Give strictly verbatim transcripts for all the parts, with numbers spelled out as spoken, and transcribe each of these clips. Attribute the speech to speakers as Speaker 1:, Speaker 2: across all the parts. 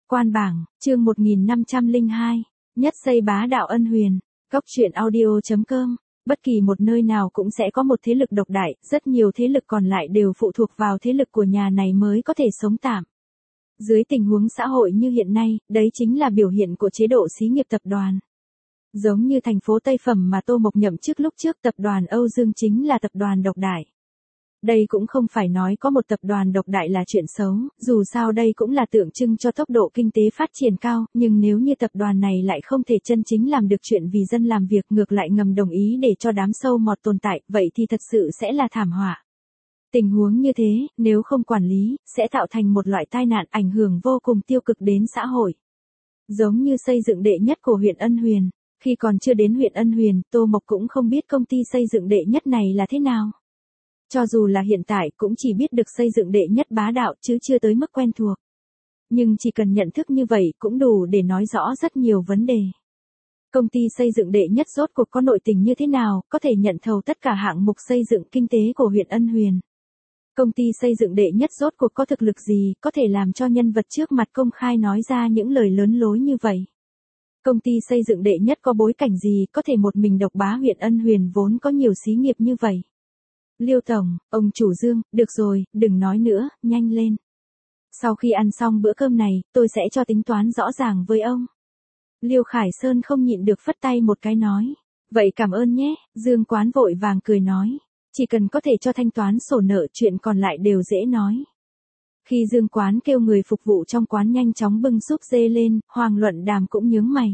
Speaker 1: Quan bảng, chương một nghìn năm trăm lẻ hai, nhất xây bá đạo Ân Huyền, Cốc truyện audio chấm com. Bất kỳ một nơi nào cũng sẽ có một thế lực độc đại, rất nhiều thế lực còn lại đều phụ thuộc vào thế lực của nhà này mới có thể sống tạm. Dưới tình huống xã hội như hiện nay, đấy chính là biểu hiện của chế độ xí nghiệp tập đoàn. Giống như thành phố Tây Phẩm mà Tô Mộc nhậm chức lúc trước, tập đoàn Âu Dương chính là tập đoàn độc đại. Đây cũng không phải nói có một tập đoàn độc đại là chuyện xấu, dù sao đây cũng là tượng trưng cho tốc độ kinh tế phát triển cao, nhưng nếu như tập đoàn này lại không thể chân chính làm được chuyện vì dân làm việc, ngược lại ngầm đồng ý để cho đám sâu mọt tồn tại, vậy thì thật sự sẽ là thảm họa. Tình huống như thế, nếu không quản lý, sẽ tạo thành một loại tai nạn ảnh hưởng vô cùng tiêu cực đến xã hội. Giống như xây dựng đệ nhất của huyện Ân Huyền, khi còn chưa đến huyện Ân Huyền, Tô Mộc cũng không biết công ty xây dựng đệ nhất này là thế nào. Cho dù là hiện tại cũng chỉ biết được xây dựng đệ nhất bá đạo chứ chưa tới mức quen thuộc. Nhưng chỉ cần nhận thức như vậy cũng đủ để nói rõ rất nhiều vấn đề. Công ty xây dựng đệ nhất rốt cuộc có nội tình như thế nào, có thể nhận thầu tất cả hạng mục xây dựng kinh tế của huyện Ân Huyền. Công ty xây dựng đệ nhất rốt cuộc có thực lực gì, có thể làm cho nhân vật trước mặt công khai nói ra những lời lớn lối như vậy. Công ty xây dựng đệ nhất có bối cảnh gì, có thể một mình độc bá huyện Ân Huyền vốn có nhiều xí nghiệp như vậy. Liêu Tổng, ông chủ Dương, được rồi, đừng nói nữa, nhanh lên. Sau khi ăn xong bữa cơm này, tôi sẽ cho tính toán rõ ràng với ông. Liêu Khải Sơn không nhịn được phất tay một cái nói. Vậy cảm ơn nhé, Dương Quán vội vàng cười nói. Chỉ cần có thể cho thanh toán sổ nợ, chuyện còn lại đều dễ nói. Khi Dương Quán kêu người phục vụ trong quán nhanh chóng bưng súp dê lên, Hoàng Luận Đàm cũng nhướng mày.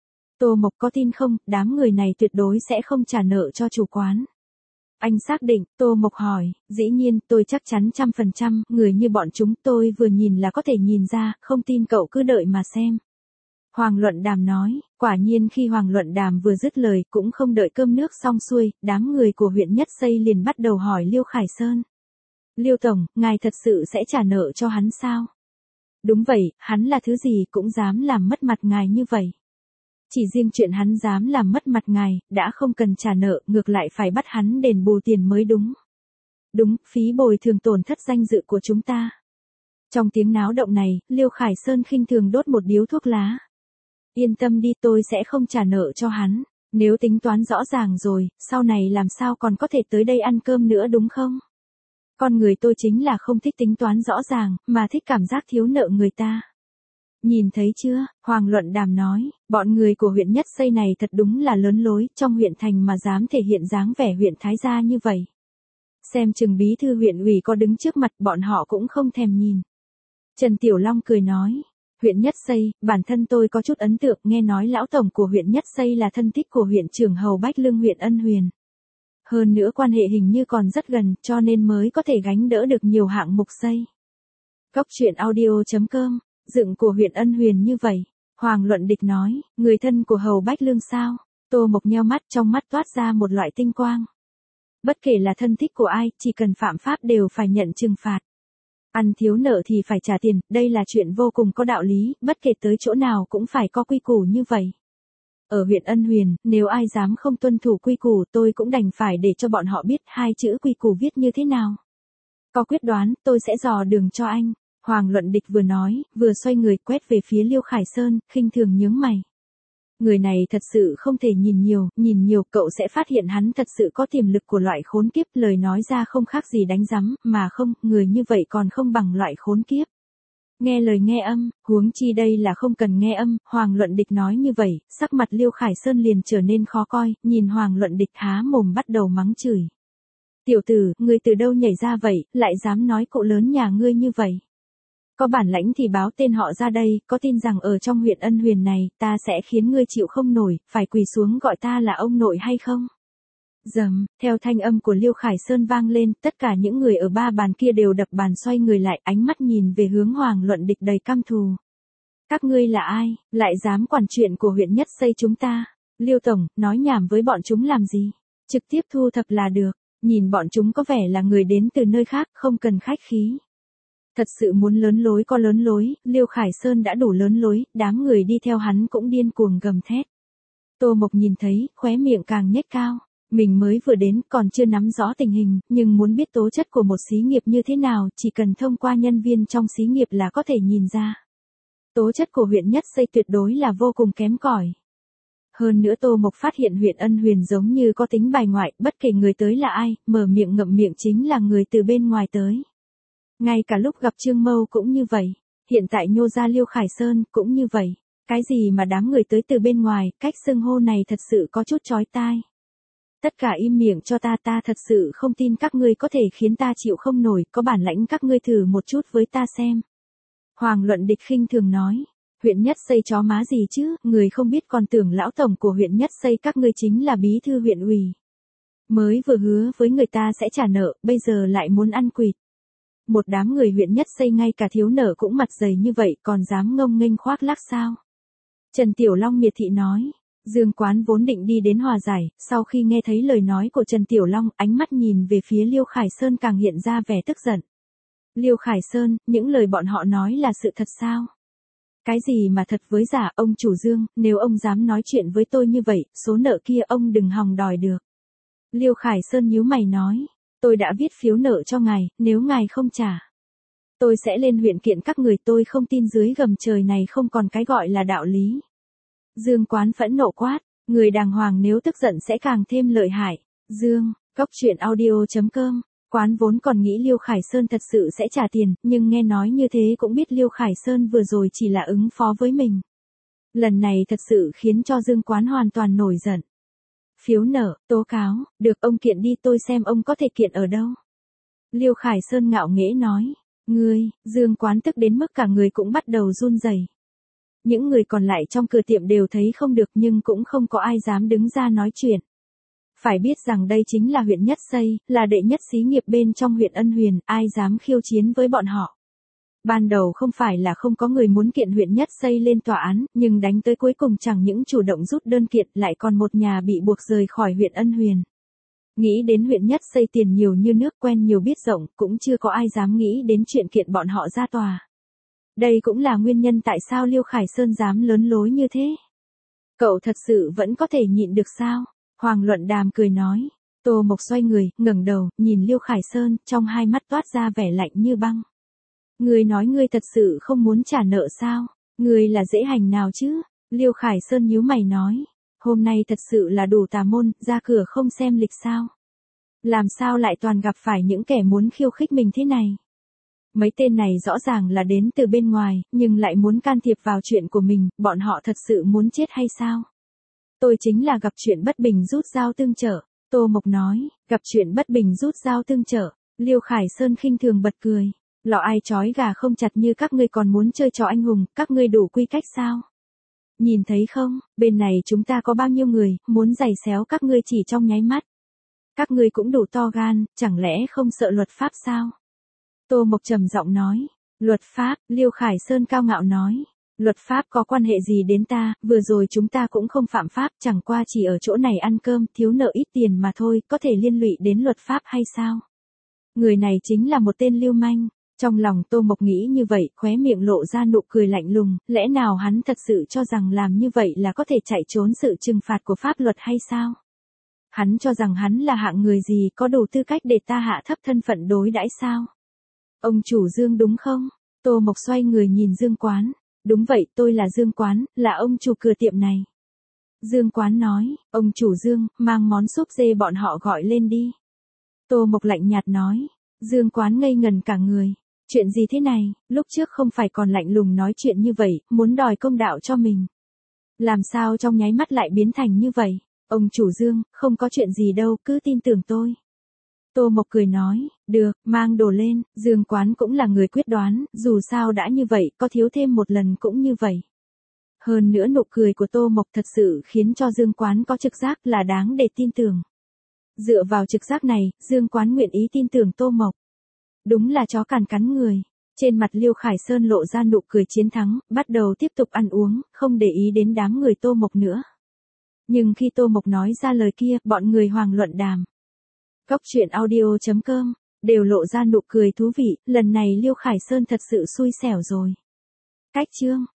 Speaker 1: Tô Mộc có tin không, đám người này tuyệt đối sẽ không trả nợ cho chủ quán. Anh xác định, Tô Mộc hỏi, dĩ nhiên, tôi chắc chắn trăm phần trăm, người như bọn chúng tôi vừa nhìn là có thể nhìn ra, không tin cậu cứ đợi mà xem. Hoàng Luận Đàm nói, quả nhiên khi Hoàng Luận Đàm vừa dứt lời cũng không đợi cơm nước xong xuôi, đám người của huyện Nhất Xây liền bắt đầu hỏi Liêu Khải Sơn. Liêu Tổng, ngài thật sự sẽ trả nợ cho hắn sao? Đúng vậy, hắn là thứ gì cũng dám làm mất mặt ngài như vậy. Chỉ riêng chuyện hắn dám làm mất mặt ngài, đã không cần trả nợ, ngược lại phải bắt hắn đền bù tiền mới đúng. Đúng, phí bồi thường tổn thất danh dự của chúng ta. Trong tiếng náo động này, Liêu Khải Sơn khinh thường đốt một điếu thuốc lá. Yên tâm đi, tôi sẽ không trả nợ cho hắn. Nếu tính toán rõ ràng rồi, sau này làm sao còn có thể tới đây ăn cơm nữa đúng không? Con người tôi chính là không thích tính toán rõ ràng, mà thích cảm giác thiếu nợ người ta. Nhìn thấy chưa, Hoàng Luận Đàm nói, bọn người của huyện Nhất Xây này thật đúng là lớn lối, trong huyện thành mà dám thể hiện dáng vẻ huyện Thái Gia như vậy. Xem chừng bí thư huyện ủy có đứng trước mặt bọn họ cũng không thèm nhìn. Trần Tiểu Long cười nói, huyện Nhất Xây, bản thân tôi có chút ấn tượng, nghe nói lão tổng của huyện Nhất Xây là thân thích của huyện trưởng Hầu Bách Lương huyện Ân Huyền. Hơn nữa quan hệ hình như còn rất gần, cho nên mới có thể gánh đỡ được nhiều hạng mục xây. Cốc truyện audio chấm com. Dựng của huyện Ân Huyền như vậy, Hoàng Luận Địch nói, người thân của Hầu Bách Lương sao? Tô Mộc nheo mắt, trong mắt toát ra một loại tinh quang. Bất kể là thân thích của ai, chỉ cần phạm pháp đều phải nhận trừng phạt. Ăn thiếu nợ thì phải trả tiền, đây là chuyện vô cùng có đạo lý, bất kể tới chỗ nào cũng phải có quy củ như vậy. Ở huyện Ân Huyền, nếu ai dám không tuân thủ quy củ tôi cũng đành phải để cho bọn họ biết hai chữ quy củ viết như thế nào. Có quyết đoán, tôi sẽ dò đường cho anh. Hoàng Luận Địch vừa nói, vừa xoay người quét về phía Liêu Khải Sơn, khinh thường nhướng mày. Người này thật sự không thể nhìn nhiều, nhìn nhiều cậu sẽ phát hiện hắn thật sự có tiềm lực của loại khốn kiếp, lời nói ra không khác gì đánh rắm, mà không, người như vậy còn không bằng loại khốn kiếp. Nghe lời nghe âm, huống chi đây là không cần nghe âm, Hoàng Luận Địch nói như vậy, sắc mặt Liêu Khải Sơn liền trở nên khó coi, nhìn Hoàng Luận Địch há mồm bắt đầu mắng chửi. Tiểu tử, ngươi từ đâu nhảy ra vậy, lại dám nói cụ lớn nhà ngươi như vậy. Có bản lãnh thì báo tên họ ra đây, có tin rằng ở trong huyện Ân Huyền này, ta sẽ khiến ngươi chịu không nổi, phải quỳ xuống gọi ta là ông nội hay không? Dầm, theo thanh âm của Liêu Khải Sơn vang lên, tất cả những người ở ba bàn kia đều đập bàn xoay người lại, ánh mắt nhìn về hướng Hoàng Luận Địch đầy căm thù. Các ngươi là ai, lại dám quản chuyện của huyện Nhất Xây chúng ta? Liêu Tổng, nói nhảm với bọn chúng làm gì? Trực tiếp thu thập là được, nhìn bọn chúng có vẻ là người đến từ nơi khác, không cần khách khí. Thật sự muốn lớn lối có lớn lối, Liêu Khải Sơn đã đủ lớn lối, đám người đi theo hắn cũng điên cuồng gầm thét. Tô Mộc nhìn thấy, khóe miệng càng nhếch cao, mình mới vừa đến còn chưa nắm rõ tình hình, nhưng muốn biết tố chất của một xí nghiệp như thế nào, chỉ cần thông qua nhân viên trong xí nghiệp là có thể nhìn ra. Tố chất của huyện Nhất Xây tuyệt đối là vô cùng kém cỏi. Hơn nữa Tô Mộc phát hiện huyện Ân Huyền giống như có tính bài ngoại, bất kể người tới là ai, mở miệng ngậm miệng chính là người từ bên ngoài tới. Ngay cả lúc gặp Trương Mâu cũng như vậy, hiện tại nhô ra Liêu Khải Sơn cũng như vậy. Cái gì mà đám người tới từ bên ngoài, cách xưng hô này thật sự có chút chói tai. Tất cả im miệng cho ta, ta thật sự không tin các ngươi có thể khiến ta chịu không nổi, có bản lãnh các ngươi thử một chút với ta xem. Hoàng Luận Địch khinh thường nói, huyện Nhất Xây chó má gì chứ, người không biết còn tưởng lão tổng của huyện Nhất Xây các ngươi chính là bí thư huyện ủy. Mới vừa hứa với người ta sẽ trả nợ, bây giờ lại muốn ăn quỵt. Một đám người huyện Nhất Xây ngay cả thiếu nợ cũng mặt dày như vậy còn dám ngông nghênh khoác lác sao. Trần Tiểu Long miệt thị nói. Dương Quán vốn định đi đến hòa giải, sau khi nghe thấy lời nói của Trần Tiểu Long, ánh mắt nhìn về phía Liêu Khải Sơn càng hiện ra vẻ tức giận. Liêu Khải Sơn, những lời bọn họ nói là sự thật sao? Cái gì mà thật với giả, ông chủ Dương, nếu ông dám nói chuyện với tôi như vậy, số nợ kia ông đừng hòng đòi được. Liêu Khải Sơn nhíu mày nói, tôi đã viết phiếu nợ cho ngài, nếu ngài không trả, tôi sẽ lên huyện kiện các người, tôi không tin dưới gầm trời này không còn cái gọi là đạo lý. Dương Quán phẫn nộ quát, người đàng hoàng nếu tức giận sẽ càng thêm lợi hại. Dương, Cốc Truyện Audio chấm com. Quán vốn còn nghĩ Liêu Khải Sơn thật sự sẽ trả tiền, nhưng nghe nói như thế cũng biết Liêu Khải Sơn vừa rồi chỉ là ứng phó với mình. Lần này thật sự khiến cho Dương Quán hoàn toàn nổi giận. Phiếu nợ, tố cáo, được ông kiện đi, tôi xem ông có thể kiện ở đâu. Liêu Khải Sơn ngạo nghễ nói, ngươi, Dương Quán tức đến mức cả người cũng bắt đầu run rẩy. Những người còn lại trong cửa tiệm đều thấy không được nhưng cũng không có ai dám đứng ra nói chuyện. Phải biết rằng đây chính là huyện Nhất Xây, là đệ nhất xí nghiệp bên trong huyện Ân Huyền, ai dám khiêu chiến với bọn họ. Ban đầu không phải là không có người muốn kiện huyện Nhất Xây lên tòa án, nhưng đánh tới cuối cùng chẳng những chủ động rút đơn kiện lại còn một nhà bị buộc rời khỏi huyện Ân Huyền. Nghĩ đến huyện Nhất Xây tiền nhiều như nước, quen nhiều biết rộng, cũng chưa có ai dám nghĩ đến chuyện kiện bọn họ ra tòa. Đây cũng là nguyên nhân tại sao Liêu Khải Sơn dám lớn lối như thế. Cậu thật sự vẫn có thể nhịn được sao? Hoàng Luận Đàm cười nói. Tô Mộc xoay người, ngẩng đầu, nhìn Liêu Khải Sơn, trong hai mắt toát ra vẻ lạnh như băng. Ngươi nói ngươi thật sự không muốn trả nợ sao? Ngươi là dễ hành nào chứ? Liêu Khải Sơn nhíu mày nói. Hôm nay thật sự là đủ tà môn, ra cửa không xem lịch sao? Làm sao lại toàn gặp phải những kẻ muốn khiêu khích mình thế này? Mấy tên này rõ ràng là đến từ bên ngoài, nhưng lại muốn can thiệp vào chuyện của mình, bọn họ thật sự muốn chết hay sao? Tôi chính là gặp chuyện bất bình rút dao tương trợ. Tô Mộc nói, gặp chuyện bất bình rút dao tương trợ. Liêu Khải Sơn khinh thường bật cười. Lọ ai trói gà không chặt như các ngươi còn muốn chơi trò anh hùng, các ngươi đủ quy cách sao? Nhìn thấy không, bên này chúng ta có bao nhiêu người, muốn giày xéo các ngươi chỉ trong nháy mắt. Các ngươi cũng đủ to gan, chẳng lẽ không sợ luật pháp sao? Tô Mộc trầm giọng nói, luật pháp, Liêu Khải Sơn cao ngạo nói, luật pháp có quan hệ gì đến ta, vừa rồi chúng ta cũng không phạm pháp, chẳng qua chỉ ở chỗ này ăn cơm, thiếu nợ ít tiền mà thôi, có thể liên lụy đến luật pháp hay sao? Người này chính là một tên lưu manh. Trong lòng Tô Mộc nghĩ như vậy, khóe miệng lộ ra nụ cười lạnh lùng, lẽ nào hắn thật sự cho rằng làm như vậy là có thể chạy trốn sự trừng phạt của pháp luật hay sao? Hắn cho rằng hắn là hạng người gì có đủ tư cách để ta hạ thấp thân phận đối đãi sao? Ông chủ Dương đúng không? Tô Mộc xoay người nhìn Dương Quán. Đúng vậy, tôi là Dương Quán, là ông chủ cửa tiệm này. Dương Quán nói, ông chủ Dương, mang món súp dê bọn họ gọi lên đi. Tô Mộc lạnh nhạt nói. Dương Quán ngây ngần cả người. Chuyện gì thế này, lúc trước không phải còn lạnh lùng nói chuyện như vậy, muốn đòi công đạo cho mình. Làm sao trong nháy mắt lại biến thành như vậy? Ông chủ Dương, không có chuyện gì đâu, cứ tin tưởng tôi. Tô Mộc cười nói, được, mang đồ lên, Dương Quán cũng là người quyết đoán, dù sao đã như vậy, có thiếu thêm một lần cũng như vậy. Hơn nữa nụ cười của Tô Mộc thật sự khiến cho Dương Quán có trực giác là đáng để tin tưởng. Dựa vào trực giác này, Dương Quán nguyện ý tin tưởng Tô Mộc. Đúng là chó càn cắn người. Trên mặt Liêu Khải Sơn lộ ra nụ cười chiến thắng, bắt đầu tiếp tục ăn uống, không để ý đến đám người Tô Mộc nữa. Nhưng khi Tô Mộc nói ra lời kia, bọn người Hoàng Luận Đàm, Cốc Truyện Audio chấm com, đều lộ ra nụ cười thú vị, lần này Liêu Khải Sơn thật sự xui xẻo rồi. Cách chương